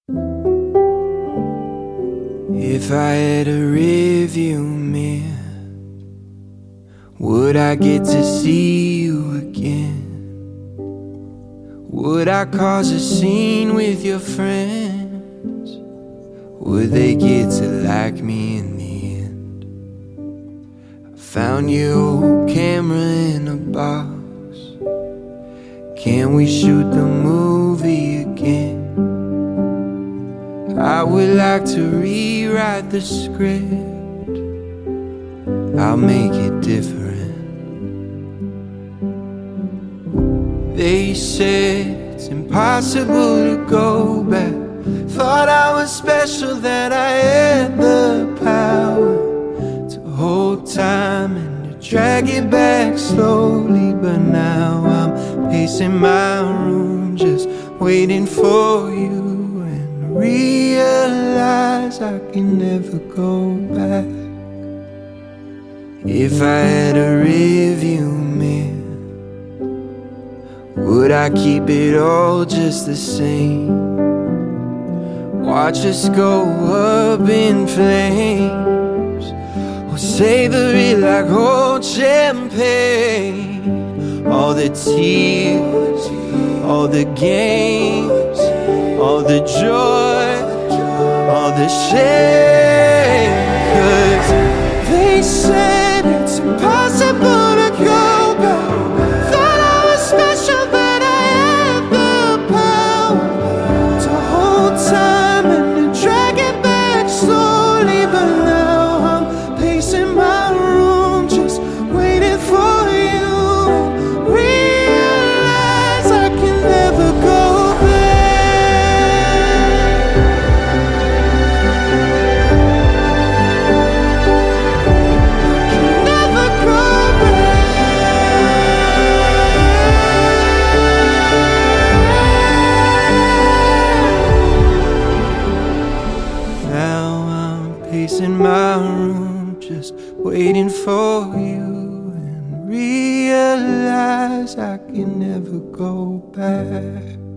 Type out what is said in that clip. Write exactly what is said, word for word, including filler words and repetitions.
If I had a rearview mirror, would I get to see you again? Would I cause a scene with your friends? Would they get to like me in the end? I found your old camera in a box. Can we shoot the movie again? I would like to rewrite the script. I'll make it different. They said it's impossible to go back. Thought I was special, that I had the power to hold time and to drag it back slowly. But now I'm pacing my room, just waiting for you, and realize I can never go back. If I had a rearview mirror, would I keep it all just the same? Watch us go up in flames, or savor it like old champagne. All the tears, all the games, all the joy, all the shame. 'Cause they said it's impossible to go back. Thought I was special, that I had the power to hold time and to drag it back slowly. But now I'm pacing my room, just waiting for you, and realize I can never go back. Never go back. Now I'm pacing my room, just waiting for you, and realize I can never go back.